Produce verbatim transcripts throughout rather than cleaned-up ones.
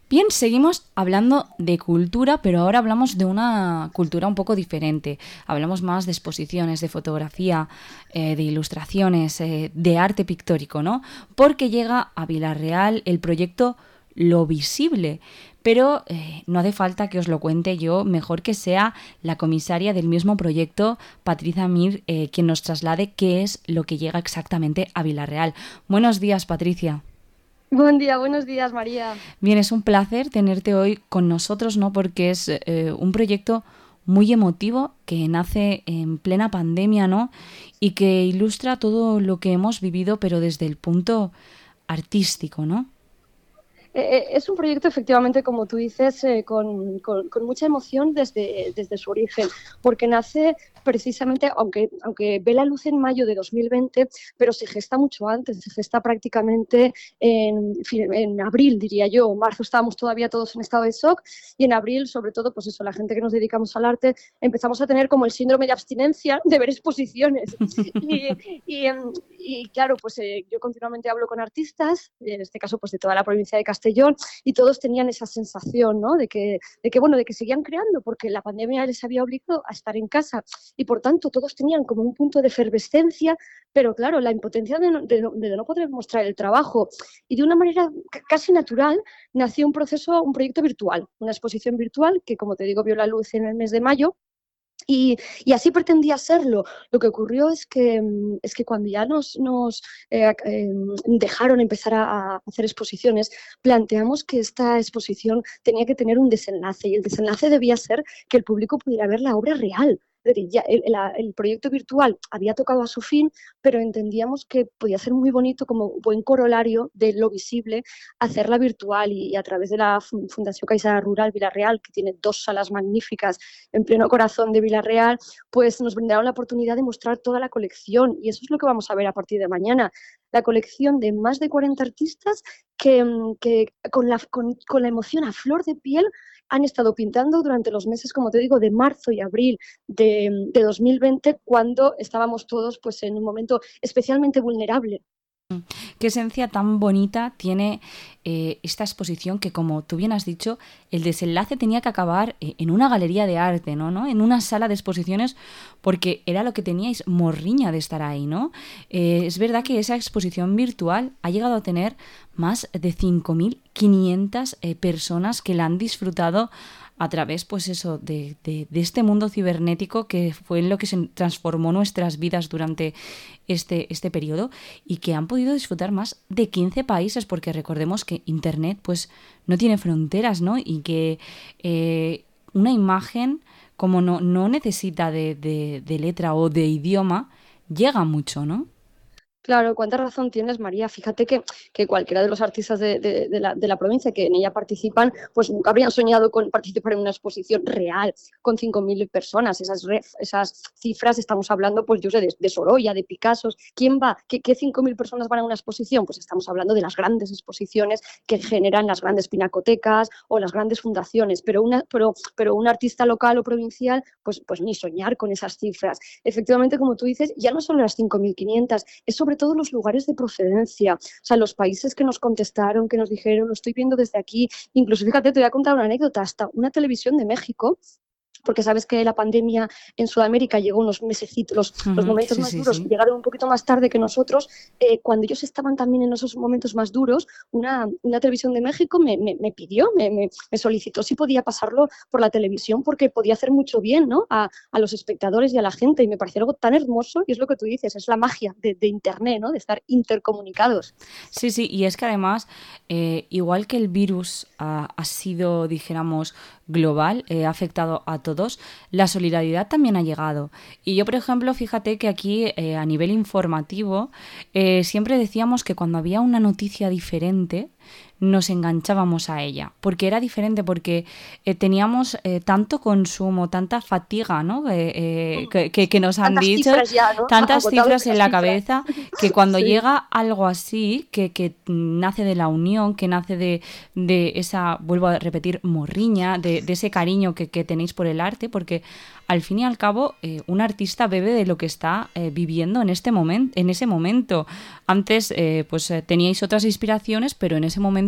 Bien, seguimos hablando de cultura, pero ahora hablamos de una cultura un poco diferente. Hablamos más de exposiciones, de fotografía, eh, de ilustraciones, eh, de arte pictórico, ¿no? Porque llega a Vila-real el proyecto Lo Visible. Pero eh, no hace falta que os lo cuente yo, mejor que sea la comisaria del mismo proyecto, Patricia Mir, eh, quien nos traslade qué es lo que llega exactamente a Vila-real. Buenos días, Patricia. Buen día, buenos días, María. Bien, es un placer tenerte hoy con nosotros, ¿no? Porque es eh, un proyecto muy emotivo que nace en plena pandemia, ¿no? Y que ilustra todo lo que hemos vivido, pero desde el punto artístico, ¿no? Eh, es un proyecto, efectivamente, como tú dices, eh, con, con, con mucha emoción desde, desde su origen, porque nace precisamente, aunque, aunque ve la luz en mayo de dos mil veinte, pero se gesta mucho antes, se gesta prácticamente en, en abril, diría yo, o marzo. Estábamos todavía todos en estado de shock, y en abril, sobre todo, pues eso, la gente que nos dedicamos al arte, empezamos a tener como el síndrome de abstinencia de ver exposiciones. Y, y, y claro, pues eh, yo continuamente hablo con artistas, en este caso pues de toda la provincia de Castellón, y todos tenían esa sensación, ¿no? de, que, de que, bueno, de que seguían creando, porque la pandemia les había obligado a estar en casa, y por tanto todos tenían como un punto de efervescencia, pero claro, la impotencia de no, de no, de no poder mostrar el trabajo. Y de una manera casi natural nació un proceso, un proyecto virtual, una exposición virtual que, como te digo, vio la luz en el mes de mayo. Y, y así pretendía serlo. Lo que ocurrió es que, es que cuando ya nos, nos eh, eh, dejaron empezar a, a hacer exposiciones, planteamos que esta exposición tenía que tener un desenlace, y el desenlace debía ser que el público pudiera ver la obra real. Es decir, ya el, la, el proyecto virtual había tocado a su fin, pero entendíamos que podía ser muy bonito como buen corolario de Lo Visible hacerla virtual, y, y a través de la Fundación Caixa Rural Vila-real, que tiene dos salas magníficas en pleno corazón de Vila-real, pues nos brindaron la oportunidad de mostrar toda la colección, y eso es lo que vamos a ver a partir de mañana. La colección de más de cuarenta artistas que, que con, la, con, con la emoción a flor de piel han estado pintando durante los meses, como te digo, de marzo y abril de, de dos mil veinte, cuando estábamos todos pues, en un momento especialmente vulnerable. Qué esencia tan bonita tiene eh, esta exposición, que, como tú bien has dicho, el desenlace tenía que acabar eh, en una galería de arte, ¿no? ¿no? En una sala de exposiciones, porque era lo que teníais morriña de estar ahí, ¿no? Eh, es verdad que esa exposición virtual ha llegado a tener más de cinco mil quinientas eh, personas que la han disfrutado a través, pues eso, de, de, de este mundo cibernético, que fue en lo que se transformó nuestras vidas durante este, este periodo, y que han podido disfrutar más de quince países, porque recordemos que Internet pues no tiene fronteras, ¿no? Y que eh, una imagen, como no, no necesita de, de, de letra o de idioma, llega mucho, ¿no? Claro, cuánta razón tienes, María. Fíjate que, que cualquiera de los artistas de, de, de, la, de la provincia que en ella participan, pues nunca habrían soñado con participar en una exposición real con cinco mil personas. Esas, re, esas cifras, estamos hablando, pues yo sé, de, de Sorolla, de Picassos. ¿Quién va? ¿Qué, qué cinco mil personas van a una exposición? Pues estamos hablando de las grandes exposiciones que generan las grandes pinacotecas o las grandes fundaciones. Pero, una, pero, pero un artista local o provincial, pues, pues ni soñar con esas cifras. Efectivamente, como tú dices, ya no son las cinco mil quinientas, es sobre todos los lugares de procedencia, o sea, los países que nos contestaron, que nos dijeron, lo estoy viendo desde aquí. Incluso, fíjate, te voy a contar una anécdota, hasta una televisión de México, porque sabes que la pandemia en Sudamérica llegó unos mesecitos, los, Uh-huh, los momentos sí, más sí, duros sí. llegaron un poquito más tarde que nosotros. Eh, cuando ellos estaban también en esos momentos más duros, una, una televisión de México me, me, me pidió, me, me, me solicitó si podía pasarlo por la televisión, porque podía hacer mucho bien, ¿no? a, a los espectadores y a la gente, y me pareció algo tan hermoso, y es lo que tú dices, es la magia de, de Internet, ¿no? De estar intercomunicados. Sí, sí, y es que además, eh, igual que el virus ha, ha sido, dijéramos, global, eh, ha afectado a todos, la solidaridad también ha llegado. Y yo, por ejemplo, fíjate que aquí, eh, a nivel informativo, eh, siempre decíamos que cuando había una noticia diferente, nos enganchábamos a ella, porque era diferente, porque eh, teníamos eh, tanto consumo, tanta fatiga, ¿no? Eh, eh, que, que, que nos han Tantas dicho, cifras ya, ¿no? tantas Agotados cifras de en las la cifras. cabeza, que cuando Sí. llega algo así, que, que nace de la unión, que nace de, de esa, vuelvo a repetir, morriña, de, de ese cariño que, que tenéis por el arte, porque al fin y al cabo eh, un artista bebe de lo que está eh, viviendo en este momento, en ese momento. Antes eh, pues eh, teníais otras inspiraciones, pero en ese momento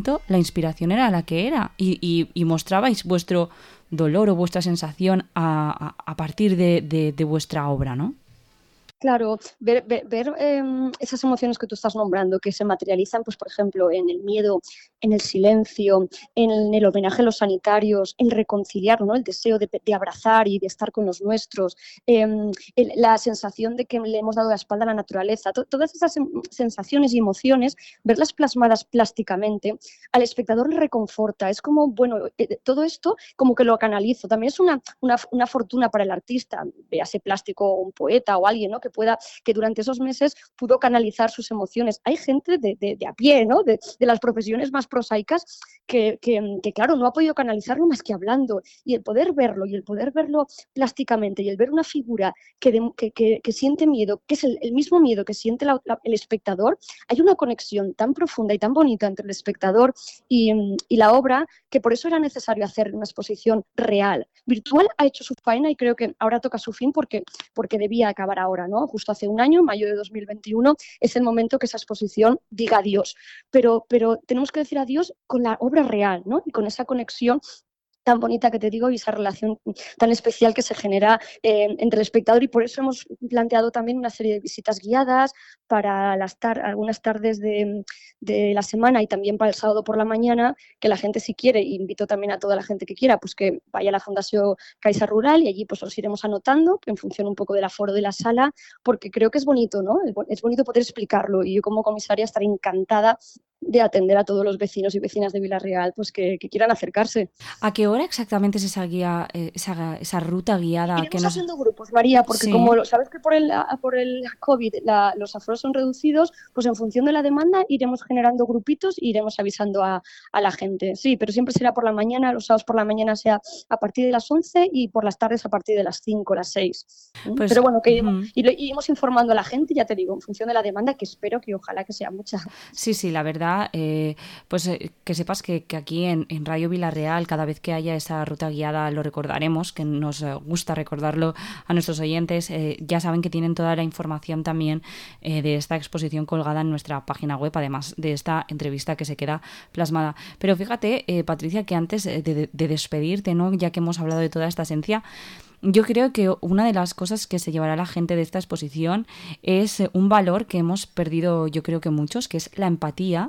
momento la inspiración era la que era y, y, y mostrabais vuestro dolor o vuestra sensación a, a, a partir de, de, de vuestra obra, ¿no? Claro, ver, ver, ver eh, esas emociones que tú estás nombrando, que se materializan, pues, por ejemplo, en el miedo, en el silencio, en el homenaje a los sanitarios, en reconciliar, ¿no? El deseo de, de abrazar y de estar con los nuestros, eh, el, la sensación de que le hemos dado la espalda a la naturaleza, to, todas esas sensaciones y emociones, verlas plasmadas plásticamente, al espectador le reconforta. Es como, bueno, eh, todo esto como que lo canalizo. También es una, una, una fortuna para el artista, véase plástico o un poeta o alguien, ¿no? que pueda, que durante esos meses pudo canalizar sus emociones. Hay gente de, de, de a pie, ¿no? De, de las profesiones más prosaicas que, que, que, claro, no ha podido canalizarlo más que hablando. Y el poder verlo, y el poder verlo plásticamente, y el ver una figura que, de, que, que, que siente miedo, que es el, el mismo miedo que siente la, la, el espectador, hay una conexión tan profunda y tan bonita entre el espectador y, y la obra, que por eso era necesario hacer una exposición real. Virtual ha hecho su faena y creo que ahora toca su fin porque, porque debía acabar ahora, ¿no? Justo hace un año, mayo de dos mil veintiuno, es el momento que esa exposición diga adiós. Pero, pero tenemos que decir adiós con la obra real, ¿no? Y con esa conexión tan bonita que te digo y esa relación tan especial que se genera eh, entre el espectador, y por eso hemos planteado también una serie de visitas guiadas para las tar algunas tardes de, de la semana y también para el sábado por la mañana, que la gente si quiere, y invito también a toda la gente que quiera, pues que vaya a la Fundación Caixa Rural y allí pues os iremos anotando en función un poco del aforo de la sala, porque creo que es bonito, ¿no? Es bonito poder explicarlo y yo como comisaria estaré encantada de atender a todos los vecinos y vecinas de Vila-real pues que, que quieran acercarse. ¿A qué hora exactamente es esa guía, esa, esa ruta guiada? Iremos que nos... haciendo grupos, María, porque sí. como sabes que por el, por el COVID la, los aforos son reducidos, pues en función de la demanda iremos generando grupitos e iremos avisando a, a la gente. Sí, pero siempre será por la mañana, los sábados por la mañana sea a partir de las once y por las tardes a partir de las cinco, las seis. Pues, pero bueno, que uh-huh. iremos informando a la gente, ya te digo, en función de la demanda, que espero que ojalá que sea mucha. Sí, sí, la verdad, eh, pues eh, que sepas que, que aquí en, en Radio Vila-real, cada vez que haya esa ruta guiada lo recordaremos, que nos gusta recordarlo a nuestros oyentes. Eh, ya saben que tienen toda la información también eh, de esta exposición colgada en nuestra página web, además de esta entrevista que se queda plasmada. Pero fíjate, eh, Patricia, que antes de, de, de despedirte, ¿no? Ya que hemos hablado de toda esta esencia, yo creo que una de las cosas que se llevará la gente de esta exposición es un valor que hemos perdido, yo creo que muchos, que es la empatía,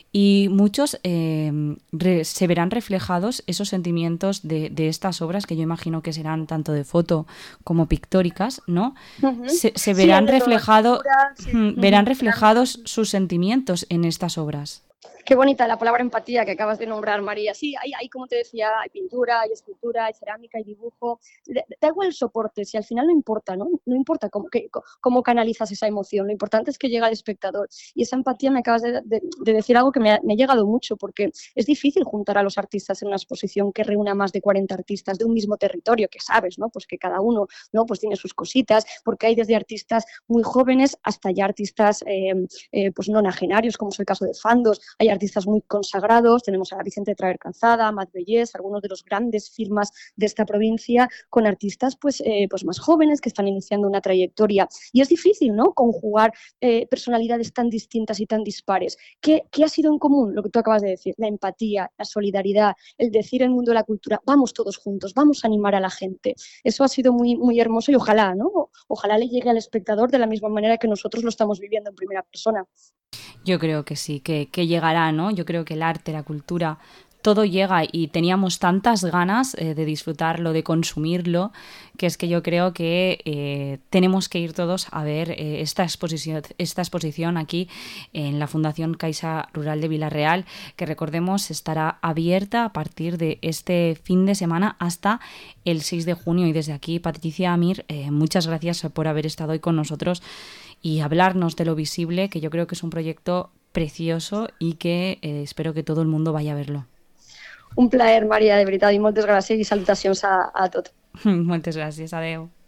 y muchos eh, re, se verán reflejados esos sentimientos de, de estas obras, que yo imagino que serán tanto de foto como pictóricas, ¿no? Uh-huh. Se, se verán sí, reflejado, sí. verán reflejados sus sentimientos en estas obras. Qué bonita la palabra empatía que acabas de nombrar, María. Sí, hay, hay, como te decía, hay pintura, hay escultura, hay cerámica, hay dibujo. Da igual el soporte, si al final no importa, ¿no? No importa cómo, que, cómo canalizas esa emoción, lo importante es que llega al espectador. Y esa empatía, me acabas de, de, de decir algo que me ha, me ha llegado mucho, porque es difícil juntar a los artistas en una exposición que reúna más de cuarenta artistas de un mismo territorio, que sabes, ¿no? Pues que cada uno, ¿no? Pues tiene sus cositas, porque hay desde artistas muy jóvenes hasta ya artistas eh, eh, pues nonagenarios, como es el caso de Fandos. Hay artistas muy consagrados, tenemos a Vicente Traer Calzada, a Mat Bellés, algunos de los grandes firmas de esta provincia, con artistas pues, eh, pues más jóvenes que están iniciando una trayectoria. Y es difícil, ¿no?, conjugar eh, personalidades tan distintas y tan dispares. ¿Qué, ¿Qué ha sido en común? Lo que tú acabas de decir, la empatía, la solidaridad, el decir en el mundo de la cultura, vamos todos juntos, vamos a animar a la gente. Eso ha sido muy, muy hermoso y ojalá, ¿no? Ojalá le llegue al espectador de la misma manera que nosotros lo estamos viviendo en primera persona. Yo creo que sí, que, que llegará, ¿no? Yo creo que el arte, la cultura, todo llega y teníamos tantas ganas eh, de disfrutarlo, de consumirlo, que es que yo creo que eh, tenemos que ir todos a ver eh, esta exposición, esta exposición aquí en la Fundación Caixa Rural de Vila-real, que recordemos estará abierta a partir de este fin de semana hasta el seis de junio. Y desde aquí, Patricia Amir, eh, muchas gracias por haber estado hoy con nosotros y hablarnos de Lo Visible, que yo creo que es un proyecto precioso y que eh, espero que todo el mundo vaya a verlo. Un plaer, Maria, de veritat, i moltes gràcies i salutacions a, a tots. Moltes gràcies, adeu.